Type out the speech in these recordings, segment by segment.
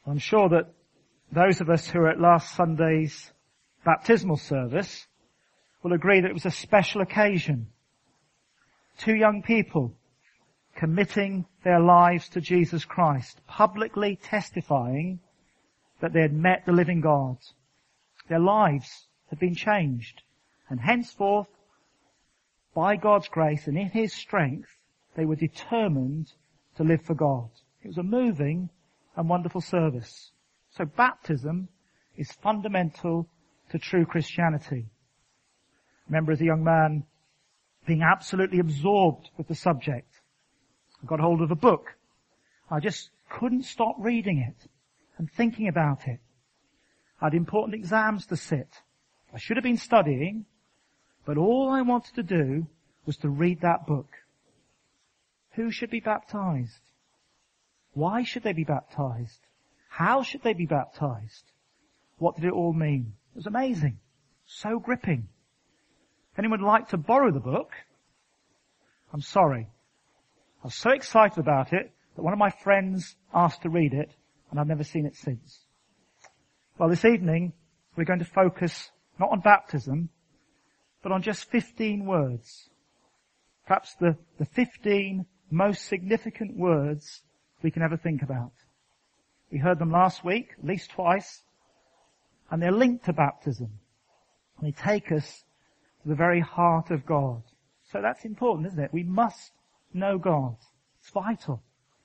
I'm sure that those of us who were at last Sunday's baptismal service will agree that it was a special occasion. 2 young people committing their lives to Jesus Christ, publicly testifying that they had met the living God. Their lives had been changed, and henceforth, by God's grace and in His strength, they were determined to live for God. It was a moving and wonderful service. So baptism is fundamental to true Christianity. I remember as a young man being absolutely absorbed with the subject. I got hold of a book. I just couldn't stop reading it and thinking about it. I had important exams to sit. I should have been studying, but all I wanted to do was to read that book. Who should be baptized? Why should they be baptized? How should they be baptized? What did it all mean? It was amazing. So gripping. If anyone would like to borrow the book, I'm sorry. I was so excited about it that one of my friends asked to read it, and I've never seen it since. Well, this evening, we're going to focus not on baptism, but on just 15 words. Perhaps the 15 most significant words we can ever think about. We heard them last week, at least twice, and they're linked to baptism. They take us to the very heart of God. So that's important, isn't it? We must know God. It's vital.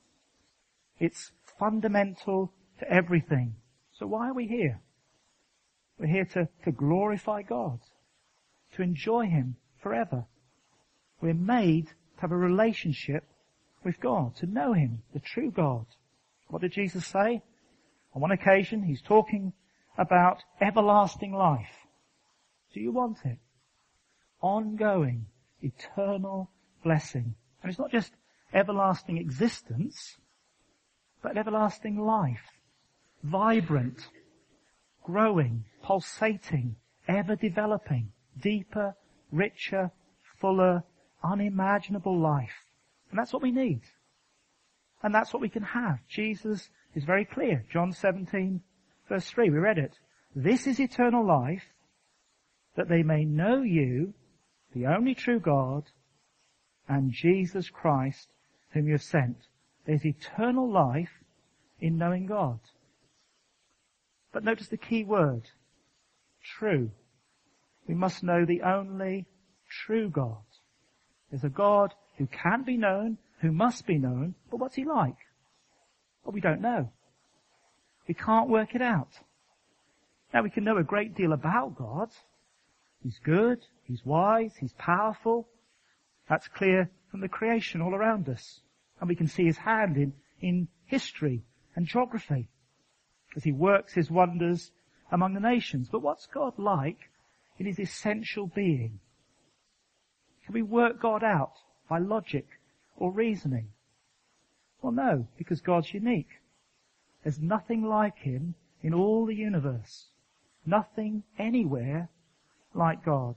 It's fundamental to everything. So why are we here? We're here to glorify God, to enjoy Him forever. We're made to have a relationship with God, to know Him, the true God. What did Jesus say? On one occasion, He's talking about everlasting life. Do you want it? Ongoing, eternal blessing. And it's not just everlasting existence, but everlasting life. Vibrant, growing, pulsating, ever developing, deeper, richer, fuller, unimaginable life. And that's what we need. And that's what we can have. Jesus is very clear. John 17, verse 3, we read it. This is eternal life, that they may know you, the only true God, and Jesus Christ, whom you have sent. There's eternal life in knowing God. But notice the key word, true. We must know the only true God. There's a God who can be known, who must be known, but what's He like? Well, we don't know. We can't work it out. Now, we can know a great deal about God. He's good, He's wise, He's powerful. That's clear from the creation all around us. And we can see His hand in history and geography as He works His wonders among the nations. But what's God like in His essential being? Can we work God out by logic or reasoning? Well, no, because God's unique. There's nothing like Him in all the universe. Nothing anywhere like God.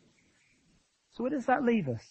So where does that leave us?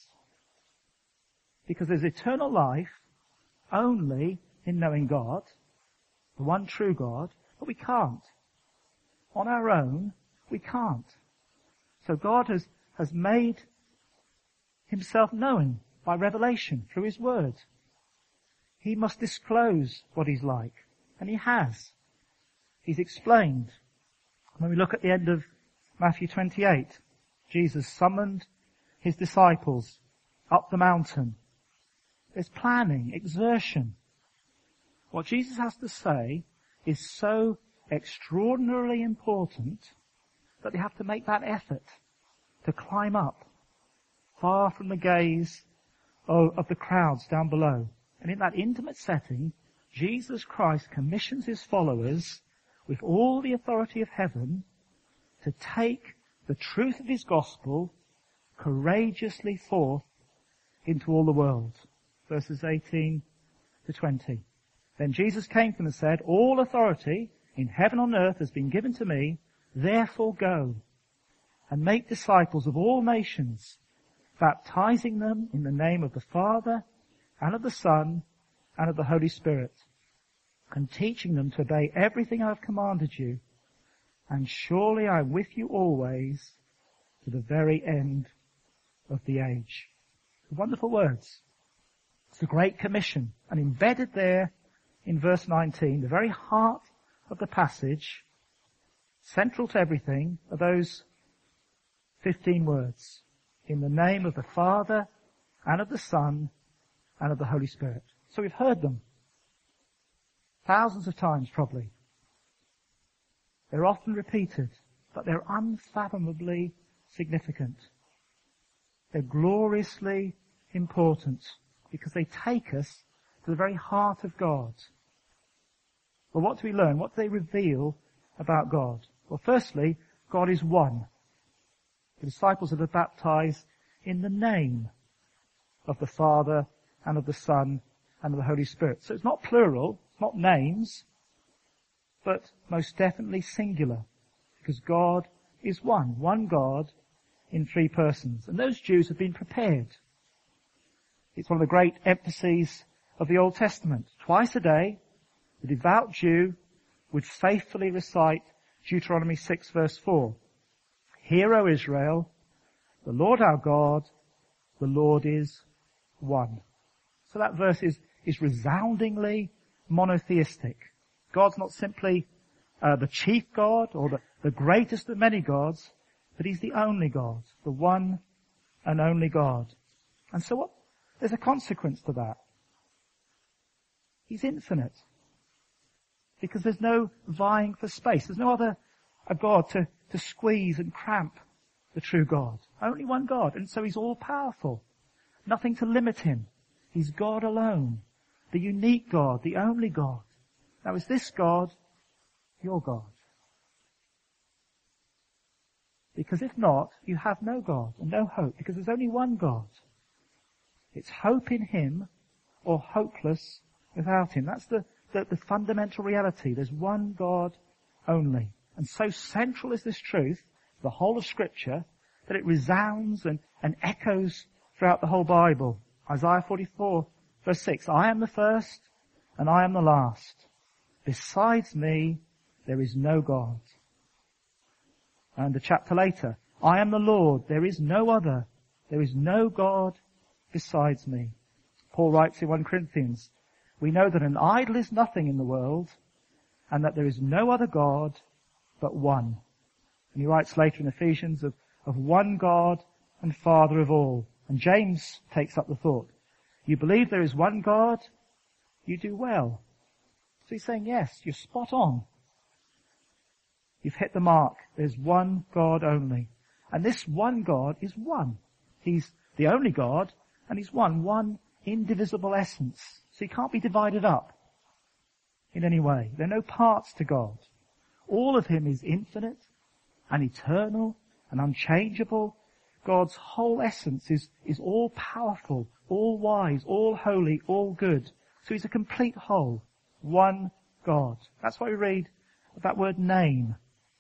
Because there's eternal life only in knowing God, the one true God, but we can't. On our own, we can't. So God has made Himself known by revelation through His Word. He must disclose what He's like, and He has. He's explained. When we look at the end of Matthew 28, Jesus summoned His disciples up the mountain. There's planning, exertion. What Jesus has to say is so extraordinarily important that they have to make that effort to climb up, far from the gaze of the crowds down below. And in that intimate setting, Jesus Christ commissions His followers with all the authority of heaven to take the truth of His gospel courageously forth into all the world. Verses 18 to 20. Then Jesus came to them and said, all authority in heaven and on earth has been given to me, therefore go and make disciples of all nations, baptizing them in the name of the Father and of the Son and of the Holy Spirit, and teaching them to obey everything I have commanded you. And surely I am with you always to the very end of the age. Wonderful words. It's the Great Commission. And embedded there in verse 19, the very heart of the passage, central to everything, are those 15 words. In the name of the Father and of the Son and of the Holy Spirit. So we've heard them thousands of times probably. They're often repeated, but they're unfathomably significant. They're gloriously important because they take us to the very heart of God. Well, what do we learn? What do they reveal about God? Well, firstly, God is one. The disciples are baptized in the name of the Father and of the Son and of the Holy Spirit. So it's not plural, it's not names, but most definitely singular, because God is one God in three persons. And those Jews have been prepared. It's one of the great emphases of the Old Testament. Twice a day, the devout Jew would faithfully recite Deuteronomy 6 verse 4. Hear, O Israel, the Lord our God, the Lord is one. So that verse is resoundingly monotheistic. God's not simply the chief God or the greatest of many gods, but He's the only God, the one and only God. And so there's a consequence to that. He's infinite. Because there's no vying for space. There's no other God to squeeze and cramp the true God. Only one God. And so He's all powerful. Nothing to limit Him. He's God alone. The unique God, the only God. Now is this God your God? Because if not, you have no God and no hope, because there's only one God. It's hope in Him or hopeless without Him. That's the fundamental reality. There's one God only. And so central is this truth, the whole of Scripture, that it resounds and echoes throughout the whole Bible. Isaiah 44 verse 6, I am the first and I am the last. Besides me, there is no God. And a chapter later, I am the Lord, there is no other. There is no God besides me. Paul writes in 1 Corinthians, we know that an idol is nothing in the world, and that there is no other God but one. And he writes later in Ephesians of one God and Father of all. And James takes up the thought, you believe there is one God, you do well. So he's saying, yes, you're spot on. You've hit the mark. There's one God only. And this one God is one. He's the only God, and He's one indivisible essence. So He can't be divided up in any way. There are no parts to God. All of Him is infinite and eternal and unchangeable. God's whole essence is all powerful, all wise, all holy, all good. So He's a complete whole. One God. That's why we read that word name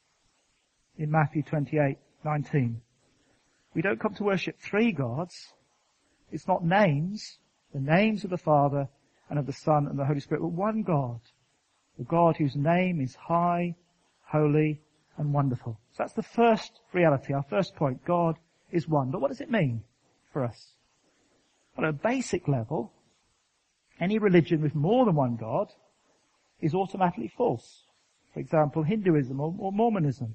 in Matthew 28:19. We don't come to worship three gods. It's not names, the names of the Father and of the Son and the Holy Spirit, but one God. The God whose name is high, holy, and wonderful. So that's the first reality, our first point. God is one. But what does it mean for us? Well, at a basic level, any religion with more than one God is automatically false. For example, Hinduism or Mormonism,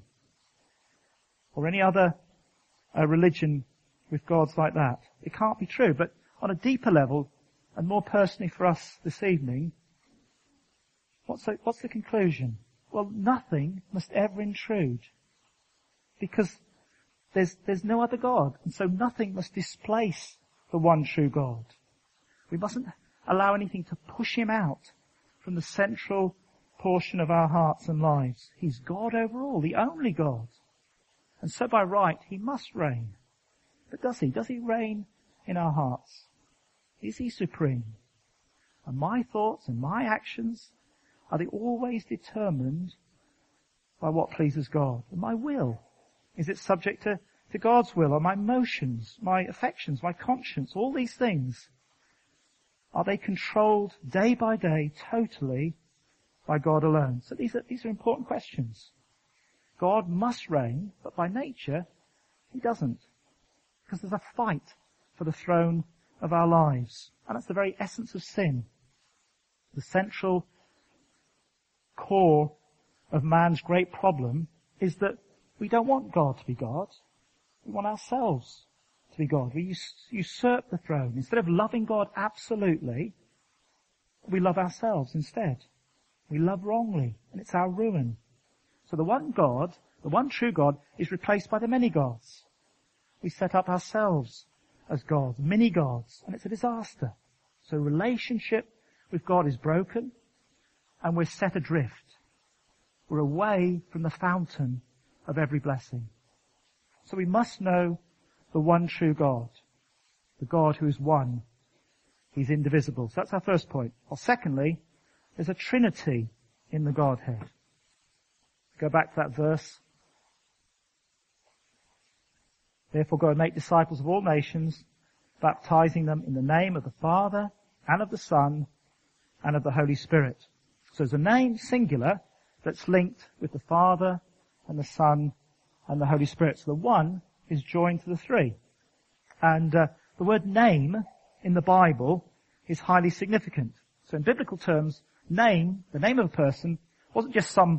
or any other religion with gods like that. It can't be true. But on a deeper level, and more personally for us this evening, what's the conclusion? Well, nothing must ever intrude, because there's no other God, and so nothing must displace the one true God. We mustn't allow anything to push Him out from the central portion of our hearts and lives. He's God over all, the only God. And so by right, He must reign. But does He? Does He reign in our hearts? Is He supreme? Are my thoughts and my actions, are they always determined by what pleases God? And my will, is it subject to God's will? Are my emotions, my affections, my conscience, all these things, are they controlled day by day totally by God alone? So these are important questions. God must reign, but by nature, he doesn't. Because there's a fight for the throne of our lives. And that's the very essence of sin. The central core of man's great problem is that we don't want God to be God. We want ourselves to be God. We usurp the throne. Instead of loving God absolutely, we love ourselves instead. We love wrongly, and it's our ruin. So the one God, the one true God, is replaced by the many gods. We set up ourselves as gods, many gods, and it's a disaster. So relationship with God is broken, and we're set adrift. We're away from the fountain of every blessing. So we must know the one true God, the God who is one. He's indivisible. So that's our first point. Well, secondly, there's a Trinity in the Godhead. Go back to that verse. Therefore go and make disciples of all nations, baptizing them in the name of the Father and of the Son and of the Holy Spirit. So there's a name, singular, that's linked with the Father and the Son and the Holy Spirit. So the one is joined to the three. And the word name in the Bible is highly significant. So in biblical terms, name, the name of a person, wasn't just some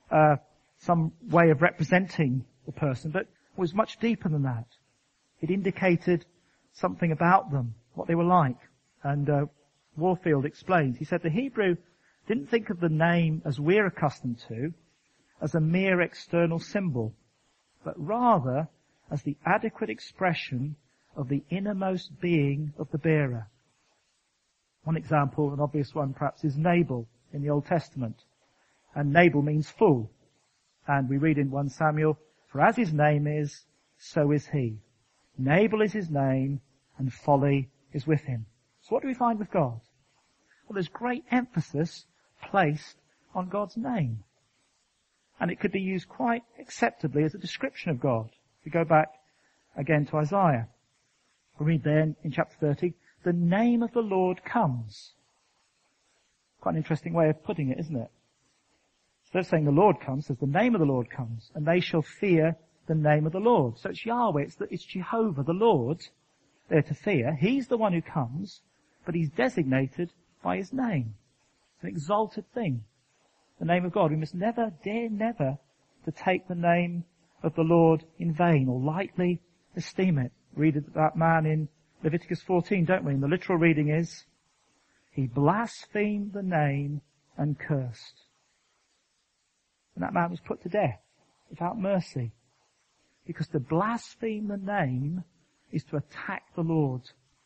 way of representing the person, but was much deeper than that. It indicated something about them, what they were like. And Warfield explains, he said the Hebrew didn't think of the name as we're accustomed to, as a mere external symbol, but rather as the adequate expression of the innermost being of the bearer. One example, an obvious one perhaps, is Nabal in the Old Testament. And Nabal means fool. And we read in 1 Samuel, for as his name is, so is he. Nabal is his name, and folly is with him. So what do we find with God? Well, there's great emphasis placed on God's name. And it could be used quite acceptably as a description of God. If we go back again to Isaiah, we read there in chapter 30, the name of the Lord comes. Quite an interesting way of putting it, isn't it? Instead of saying the Lord comes, it says the name of the Lord comes, and they shall fear the name of the Lord. So it's Yahweh, it's Jehovah, the Lord, they're to fear. He's the one who comes, but he's designated by his name. It's an exalted thing. The name of God. We must never, dare never, to take the name of the Lord in vain or lightly esteem it. Read that man in Leviticus 14, don't we? And the literal reading is, he blasphemed the name and cursed. And that man was put to death without mercy. Because to blaspheme the name is to attack the Lord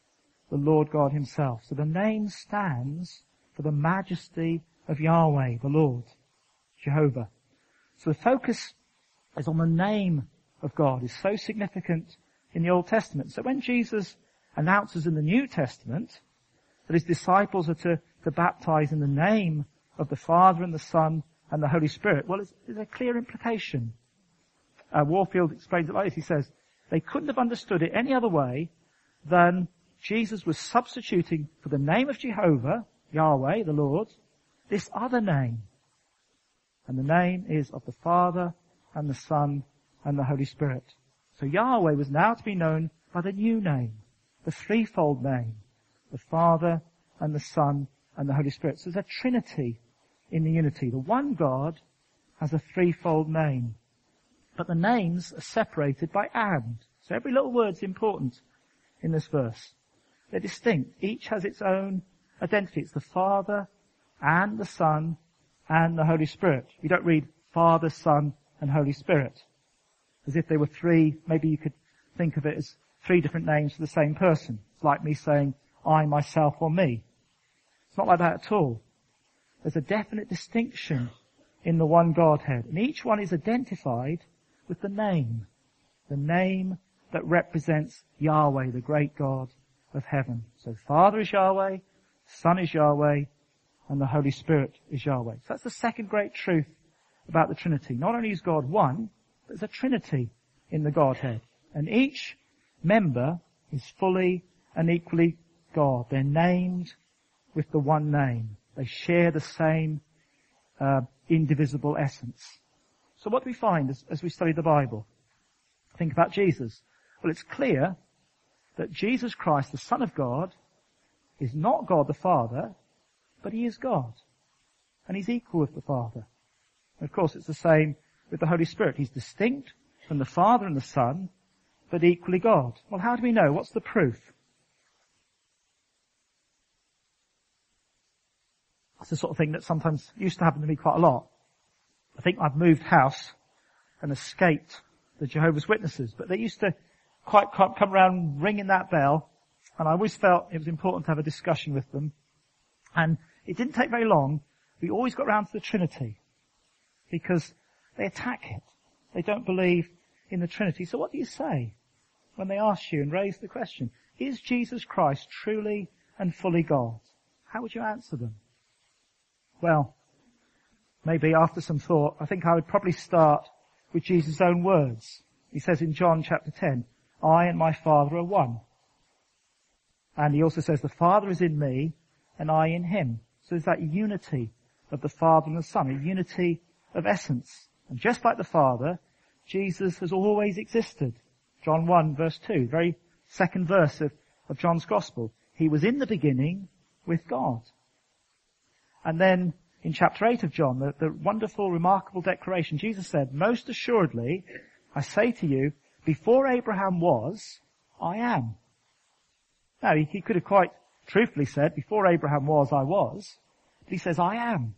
God himself. So the name stands for the majesty of Yahweh, the Lord, Jehovah. So the focus is on the name of God. It's so significant in the Old Testament. So when Jesus announces in the New Testament that his disciples are to baptize in the name of the Father and the Son and the Holy Spirit, well, there's a clear implication. Warfield explains it like this. He says, they couldn't have understood it any other way than Jesus was substituting for the name of Jehovah, Yahweh, the Lord, this other name. And the name is of the Father and the Son and the Holy Spirit. So Yahweh was now to be known by the new name, the threefold name, the Father and the Son and the Holy Spirit. So there's a trinity in the unity. The one God has a threefold name. But the names are separated by and. So every little word's important in this verse. They're distinct. Each has its own identity. It's the Father and the Son and the Holy Spirit. You don't read Father, Son, and Holy Spirit as if they were three. Maybe you could think of it as three different names for the same person. It's like me saying I, myself, or me. It's not like that at all. There's a definite distinction in the one Godhead, and each one is identified with the name that represents Yahweh, the great God of heaven. So Father is Yahweh, Son is Yahweh, and the Holy Spirit is Yahweh. So that's the second great truth about the Trinity. Not only is God one, but there's a Trinity in the Godhead. And each member is fully and equally God. They're named with the one name. They share the same indivisible essence. So what do we find as we study the Bible? Think about Jesus. Well, it's clear that Jesus Christ, the Son of God, is not God the Father, but he is God. And he's equal with the Father. And of course, it's the same with the Holy Spirit. He's distinct from the Father and the Son, but equally God. Well, how do we know? What's the proof? That's the sort of thing that sometimes used to happen to me quite a lot. I think I've moved house and escaped the Jehovah's Witnesses, but they used to quite come around ringing that bell, and I always felt it was important to have a discussion with them. And it didn't take very long. We always got round to the Trinity, because they attack it. They don't believe in the Trinity. So what do you say when they ask you and raise the question, is Jesus Christ truly and fully God? How would you answer them? Well, maybe after some thought, I think I would probably start with Jesus' own words. He says in John chapter 10, I and my Father are one. And he also says, the Father is in me and I in him. So there's that unity of the Father and the Son, a unity of essence. And just like the Father, Jesus has always existed. John 1 verse 2, very second verse of John's Gospel. He was in the beginning with God. And then in chapter 8 of John, the wonderful, remarkable declaration, Jesus said, most assuredly, I say to you, before Abraham was, I am. Now, he could have quite truthfully said, before Abraham was, I was. But he says, I am.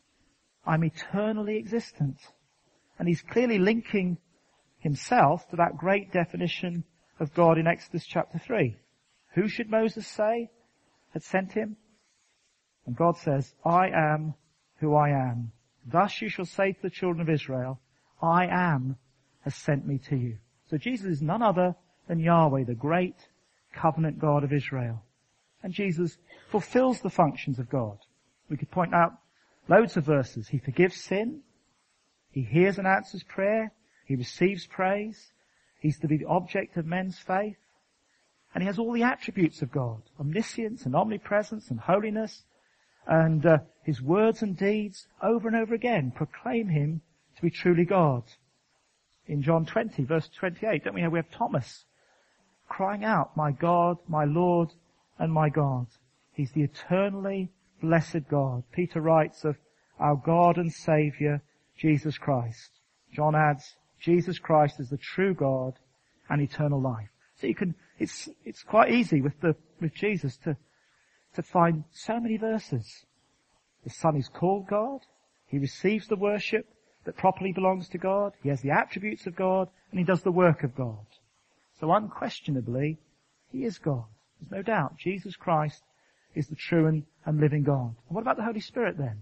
I'm eternally existent. And he's clearly linking himself to that great definition of God in Exodus chapter 3. Who should Moses say had sent him? And God says, I am who I am. Thus you shall say to the children of Israel, I am has sent me to you. So Jesus is none other than Yahweh, the great covenant God of Israel. And Jesus fulfills the functions of God. We could point out loads of verses. He forgives sin. He hears and answers prayer. He receives praise. He's to be the object of men's faith. And he has all the attributes of God. Omniscience and omnipresence and holiness. And his words and deeds over and over again proclaim him to be truly God. In John 20, verse 28, don't we have Thomas crying out, my God, my Lord, and my God. He's the eternally blessed God. Peter writes of our God and Saviour, Jesus Christ. John adds, Jesus Christ is the true God and eternal life. So it's quite easy with Jesus to find so many verses. The Son is called God. He receives the worship that properly belongs to God. He has the attributes of God, and he does the work of God. So unquestionably, he is God. There's no doubt. Jesus Christ is the true and living God. And what about the Holy Spirit then?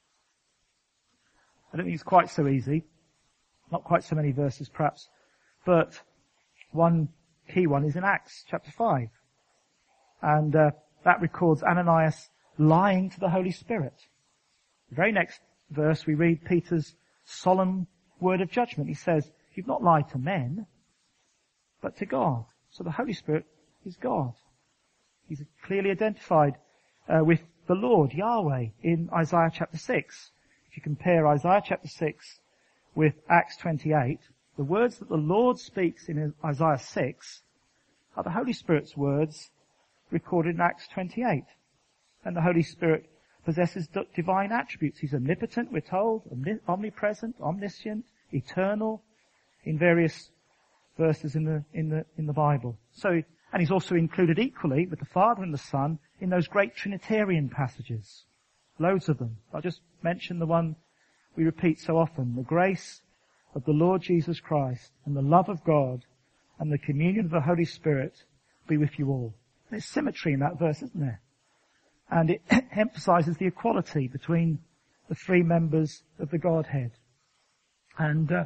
I don't think it's quite so easy. Not quite so many verses perhaps. But one key one is in Acts chapter 5. And that records Ananias lying to the Holy Spirit. The very next verse we read Peter's solemn word of judgment. He says, you've not lied to men, but to God. So the Holy Spirit is God. He's clearly identified with the Lord, Yahweh, in Isaiah chapter 6. If you compare Isaiah chapter 6 with Acts 28, the words that the Lord speaks in Isaiah 6 are the Holy Spirit's words recorded in Acts 28. And the Holy Spirit possesses divine attributes. He's omnipotent, we're told, omnipresent, omniscient, eternal, in various verses in the Bible. So, and he's also included equally with the Father and the Son in those great Trinitarian passages. Loads of them. I'll just mention the one we repeat so often. The grace of the Lord Jesus Christ and the love of God and the communion of the Holy Spirit be with you all. There's symmetry in that verse, isn't there? And it emphasizes the equality between the three members of the Godhead. And the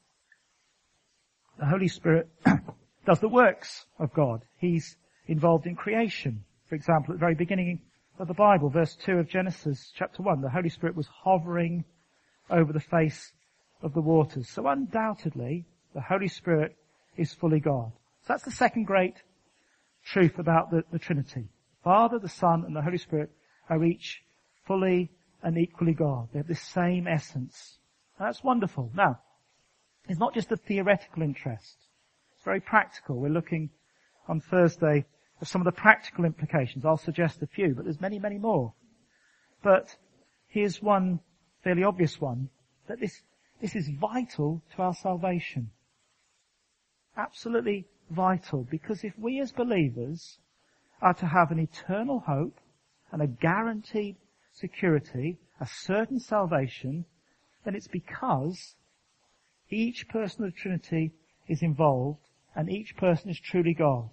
Holy Spirit does the works of God. He's involved in creation. For example, at the very beginning of the Bible, verse 2 of Genesis chapter 1, the Holy Spirit was hovering over the face of the waters. So undoubtedly, the Holy Spirit is fully God. So that's the second great truth about the Trinity. Father, the Son, and the Holy Spirit are each fully and equally God. They have the same essence. And that's wonderful. Now, it's not just a theoretical interest. It's very practical. We're looking on Thursday at some of the practical implications. I'll suggest a few, but there's many, many more. But here's one fairly obvious one, that this is vital to our salvation. Absolutely vital, because if we as believers are to have an eternal hope and a guaranteed security, a certain salvation, then it's because each person of the Trinity is involved and each person is truly God.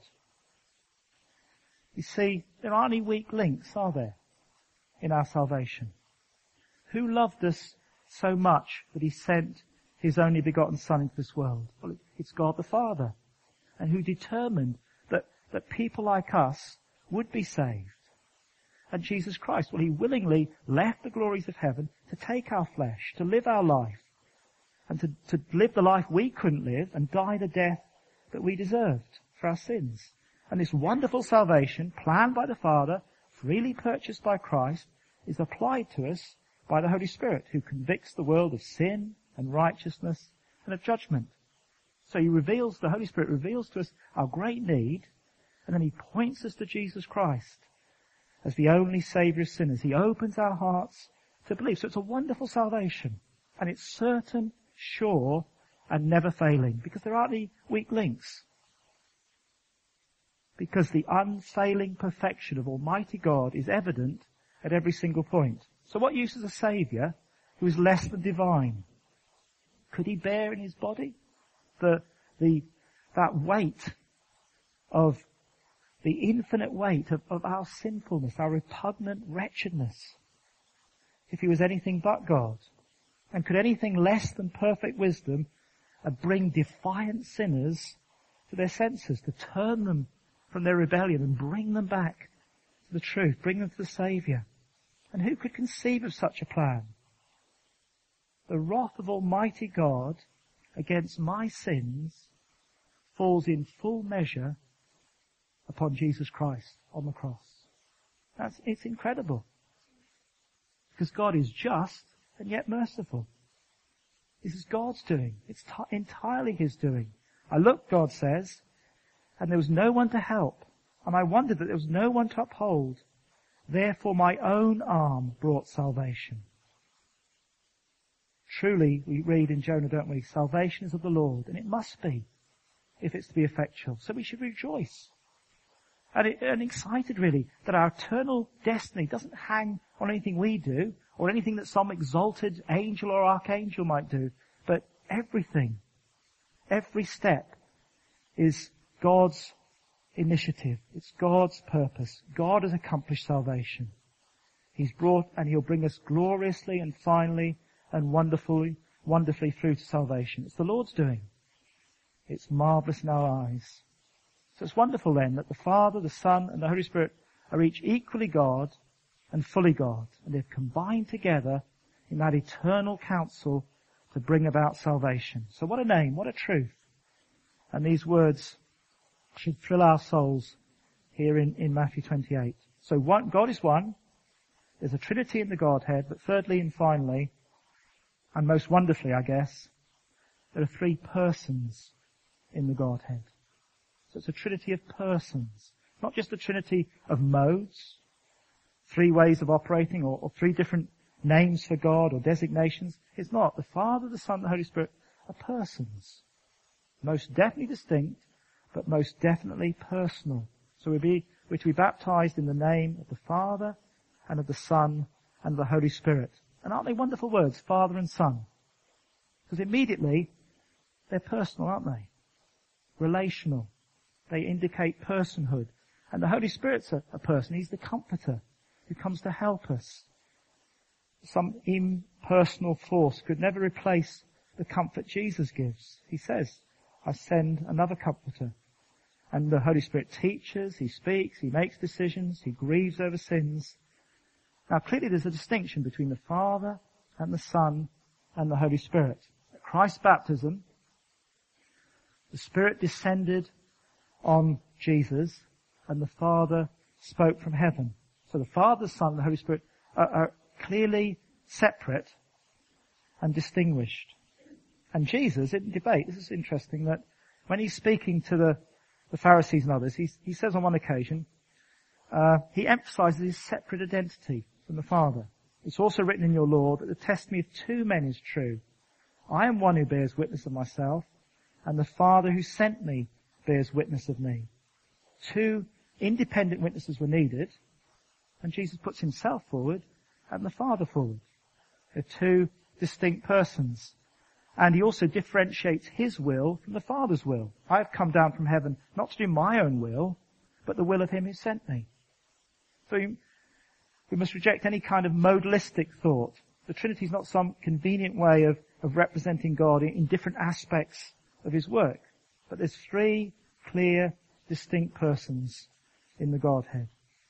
You see, there aren't any weak links, are there, in our salvation? Who loved us so much that he sent his only begotten Son into this world? Well, it's God the Father. And who determined that people like us would be saved. And Jesus Christ, well, he willingly left the glories of heaven to take our flesh, to live our life, and to live the life we couldn't live and die the death that we deserved for our sins. And this wonderful salvation, planned by the Father, freely purchased by Christ, is applied to us by the Holy Spirit, who convicts the world of sin and righteousness and of judgment. So the Holy Spirit reveals to us our great need, and then he points us to Jesus Christ as the only Saviour of sinners. He opens our hearts to believe. So it's a wonderful salvation, and it's certain, sure, and never failing, because there aren't any weak links. Because the unfailing perfection of Almighty God is evident at every single point. So what use is a Saviour who is less than divine? Could he bear in his body that weight of the infinite weight of our sinfulness, our repugnant wretchedness, if he was anything but God? And could anything less than perfect wisdom bring defiant sinners to their senses, to turn them from their rebellion and bring them back to the truth, bring them to the Saviour? And who could conceive of such a plan? The wrath of Almighty God against my sins falls in full measure upon Jesus Christ on the cross. It's incredible. Because God is just and yet merciful. This is God's doing. It's entirely his doing. I looked, God says, and there was no one to help. And I wondered that there was no one to uphold. Therefore my own arm brought salvation. Truly, we read in Jonah, don't we? Salvation is of the Lord, and it must be, if it's to be effectual. So we should rejoice. And excited, really, that our eternal destiny doesn't hang on anything we do, or anything that some exalted angel or archangel might do, but everything, every step is God's initiative. It's God's purpose. God has accomplished salvation. He's brought, and he'll bring us gloriously and finally and wonderfully through to salvation. It's the Lord's doing. It's marvelous in our eyes. So it's wonderful then that the Father, the Son, and the Holy Spirit are each equally God and fully God. And they've combined together in that eternal counsel to bring about salvation. So what a name, what a truth. And these words should thrill our souls here in Matthew 28. So God is one. There's a Trinity in the Godhead. But thirdly and finally, and most wonderfully, I guess, there are three persons in the Godhead. So it's a Trinity of persons. Not just a Trinity of modes, three ways of operating, or three different names for God or designations. It's not. The Father, the Son, and the Holy Spirit are persons. Most definitely distinct, but most definitely personal. So we're to be baptized in the name of the Father and of the Son and of the Holy Spirit. And aren't they wonderful words, Father and Son? Because immediately, they're personal, aren't they? Relational. They indicate personhood. And the Holy Spirit's a person. He's the comforter who comes to help us. Some impersonal force could never replace the comfort Jesus gives. He says, I send another comforter. And the Holy Spirit teaches, he speaks, he makes decisions, he grieves over sins. Now clearly there's a distinction between the Father and the Son and the Holy Spirit. At Christ's baptism, the Spirit descended on Jesus and the Father spoke from heaven. So the Father, the Son, and the Holy Spirit are clearly separate and distinguished. And Jesus, in debate, this is interesting, that when he's speaking to the Pharisees and others, he says on one occasion, he emphasizes his separate identity from the Father. It's also written in your law that the testimony of two men is true. I am one who bears witness of myself, and the Father who sent me bears witness of me. Two independent witnesses were needed, and Jesus puts himself forward and the Father forward. They're two distinct persons. And he also differentiates his will from the Father's will. I have come down from heaven not to do my own will, but the will of him who sent me. So we must reject any kind of modalistic thought. The Trinity is not some convenient way of representing God in different aspects of his work. But there's three clear, distinct persons in the Godhead.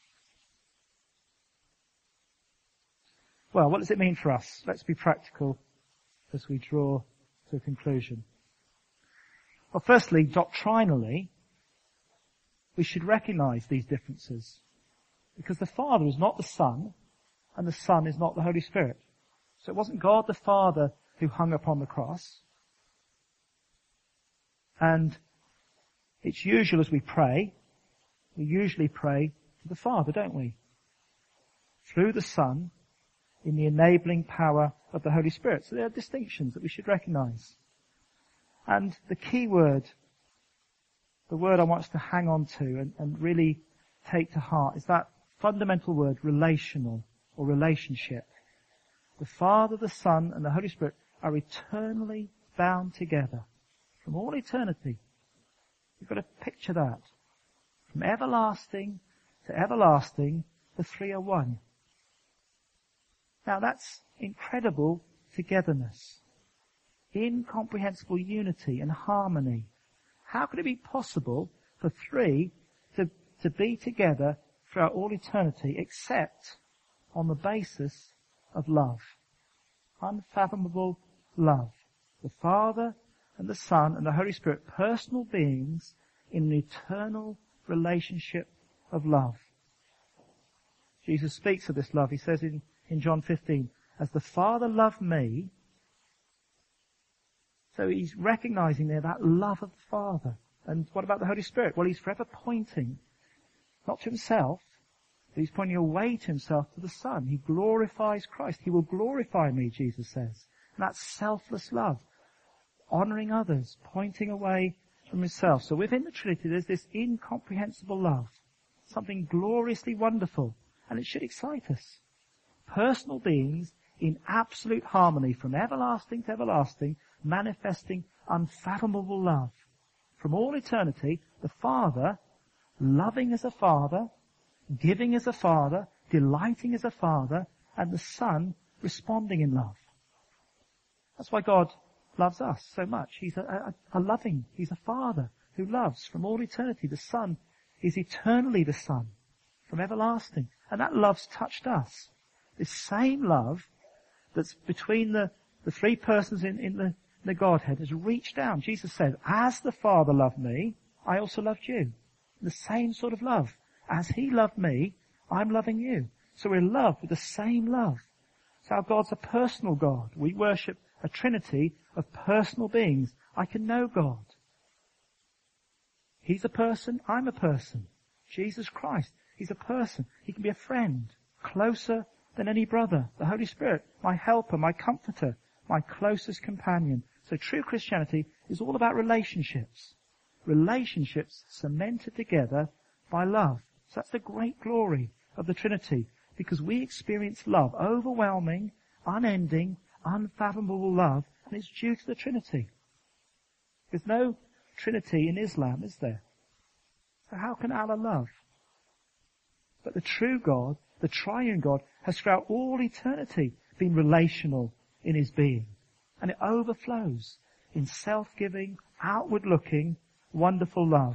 Well, what does it mean for us? Let's be practical as we draw to a conclusion. Well, firstly, doctrinally, we should recognize these differences. Because the Father is not the Son, and the Son is not the Holy Spirit. So it wasn't God the Father who hung upon the cross. And it's usual as we usually pray to the Father, don't we? Through the Son, in the enabling power of the Holy Spirit. So there are distinctions that we should recognize. And the key word, the word I want us to hang on to and really take to heart, is that fundamental word, relational or relationship. The Father, the Son, and the Holy Spirit are eternally bound together from all eternity. You've got to picture that. From everlasting to everlasting, the three are one. Now that's incredible togetherness, incomprehensible unity and harmony. How could it be possible for three to be together throughout all eternity except on the basis of love? Unfathomable love. The Father and the Son and the Holy Spirit, personal beings in an eternal relationship of love. Jesus speaks of this love. He says in John 15, as the Father loved me. So he's recognizing there that love of the Father. And what about the Holy Spirit? Well, he's forever pointing, not to himself, but he's pointing away to himself, to the Son. He glorifies Christ. He will glorify me, Jesus says. And that's selfless love. Honoring others, pointing away from himself. So within the Trinity, there's this incomprehensible love. Something gloriously wonderful. And it should excite us. Personal beings in absolute harmony from everlasting to everlasting, manifesting unfathomable love. From all eternity, the Father, loving as a Father, giving as a Father, delighting as a Father, and the Son responding in love. That's why God loves us so much. He's He's a Father who loves from all eternity. The Son is eternally the Son, from everlasting. And that love's touched us. This same love that's between the three persons in the Godhead has reached down. Jesus said, as the Father loved me, I also loved you. The same sort of love. As he loved me, I'm loving you. So we're loved with the same love. So our God's a personal God. We worship a trinity of personal beings. I can know God. He's a person, I'm a person. Jesus Christ, he's a person. He can be a friend, closer than any brother. The Holy Spirit, my helper, my comforter, my closest companion. So true Christianity is all about relationships. Relationships cemented together by love. So that's the great glory of the Trinity. Because we experience love, overwhelming, unending, unfathomable love, and it's due to the Trinity. There's no Trinity in Islam, is there? So how can Allah love? But the true God, the triune God, has throughout all eternity been relational in his being. And it overflows in self-giving, outward-looking, wonderful love.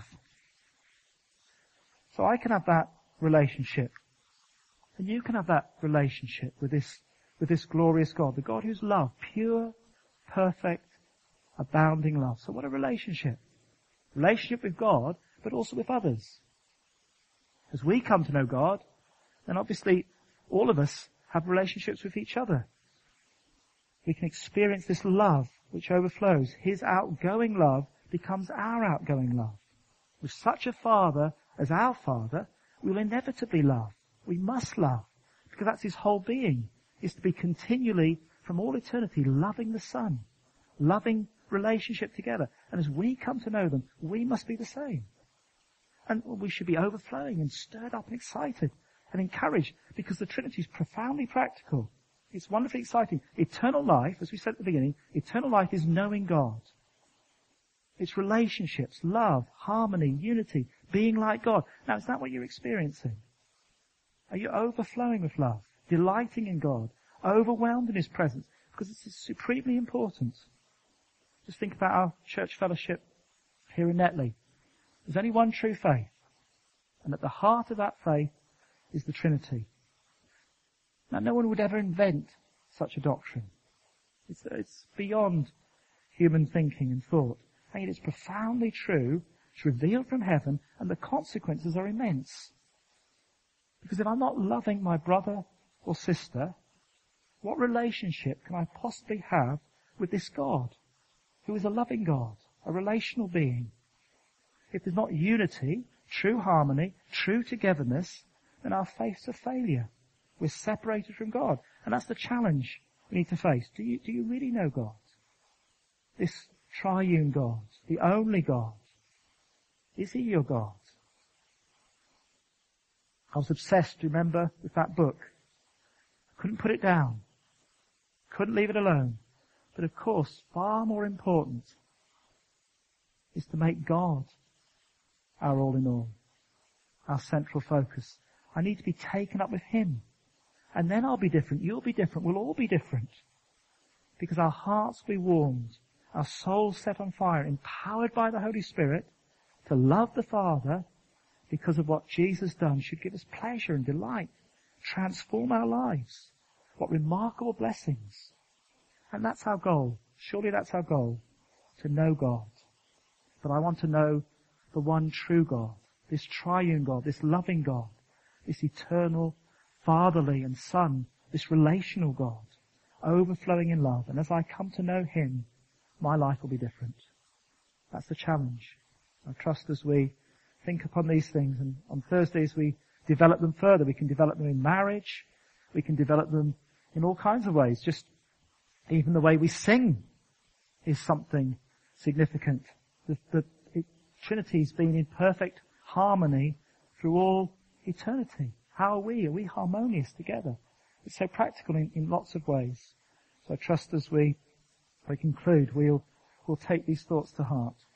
So I can have that relationship. And you can have that relationship with this glorious God, the God who's love, pure, perfect, abounding love. So what a relationship. Relationship with God, but also with others. As we come to know God, then obviously all of us have relationships with each other. We can experience this love which overflows. His outgoing love becomes our outgoing love. With such a Father as our Father, we will inevitably love. We must love, because that's his whole being, is to be continually, from all eternity, loving the Son, loving relationship together. And as we come to know them, we must be the same. And we should be overflowing and stirred up and excited and encouraged, because the Trinity is profoundly practical. It's wonderfully exciting. Eternal life, as we said at the beginning, eternal life is knowing God. It's relationships, love, harmony, unity, being like God. Now, is that what you're experiencing? Are you overflowing with love, delighting in God, overwhelmed in his presence? Because this is supremely important. Just think about our church fellowship here in Netley. There's only one true faith. And at the heart of that faith is the Trinity. Now, no one would ever invent such a doctrine. It's beyond human thinking and thought. And yet it's profoundly true. It's revealed from heaven, and the consequences are immense. Because if I'm not loving my brother or sister, what relationship can I possibly have with this God, who is a loving God, a relational being? If there's not unity, true harmony, true togetherness, then our faith's a failure. We're separated from God. And that's the challenge we need to face. Do you really know God? This triune God, the only God. Is he your God? I was obsessed, remember, with that book. Couldn't put it down. Couldn't leave it alone. But of course, far more important is to make God our all in all, our central focus. I need to be taken up with him. And then I'll be different. You'll be different. We'll all be different. Because our hearts will be warmed, our souls set on fire, empowered by the Holy Spirit to love the Father because of what Jesus done should give us pleasure and delight, transform our lives. What remarkable blessings. And that's our goal. Surely that's our goal, to know God. But I want to know the one true God, this triune God, this loving God, this eternal, fatherly and Son, this relational God, overflowing in love. And as I come to know him, my life will be different. That's the challenge. I trust as we think upon these things, and on Thursdays we develop them further. We can develop them in marriage. We can develop them in all kinds of ways. Just even the way we sing is something significant. The Trinity's been in perfect harmony through all eternity. How are we? Are we harmonious together? It's so practical in lots of ways. So I trust as we conclude, we'll take these thoughts to heart.